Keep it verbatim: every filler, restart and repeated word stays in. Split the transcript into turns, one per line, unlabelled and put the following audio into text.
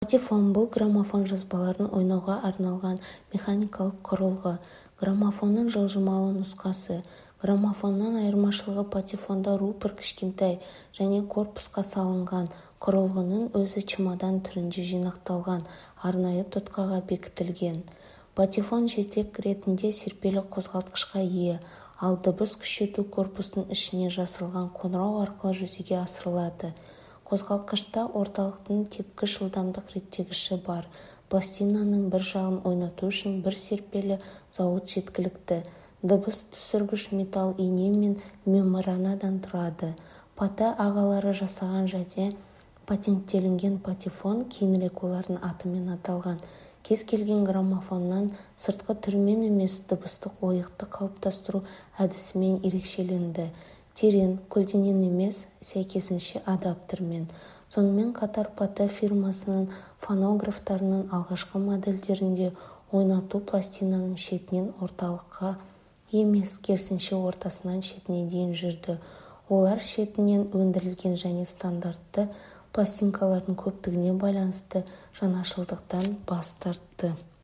Патефон бұл граммофон жазбаларын ойнауға арналған механикалық құрылғы. Граммофонның жылжымалы нұсқасы. Граммофоннан айырмашылығы патефонда рупор кішкентай және корпусқа салынған. Құрылғының өзі чемодан түрінде жинақталған, арнайы тұтқаға бекітілген. Патефон жетек ретінде серпелі қозғалтқышқа ие, ал дыбыс күшейту корпустың ішіне жасырылған қоңырау арқылы жүзеге асырылады. Қозғалтқышта орталықтың тепкіш жылдамдық реттегіші бар. Пластинаның бір жағын ойнату үшін бір серпелі зауыт жеткілікті. Дыбыс түсіргіш металл ине мен мембранадан тұрады. Пата ағалары жасаған және патенттелінген патефон кейінірек олардың атымен аталған. Кез келген граммофоннан сыртқы түрмен емес дыбыстық ойықты қалыптастыру әдісімен ерекшеленді. Терең, көлденең емес, сәйкесінше адаптермен. Сонымен қатар Пата фирмасының фонографтарының алғашқы модельдерінде ойнату пластинаның шетінен орталыққа емес, керісінше ортасынан шетіне дейін жүрді. Олар шетінен өндірілген және стандартты пластинкалардың көптігіне байланысты жаңашылдықтан бас тартты.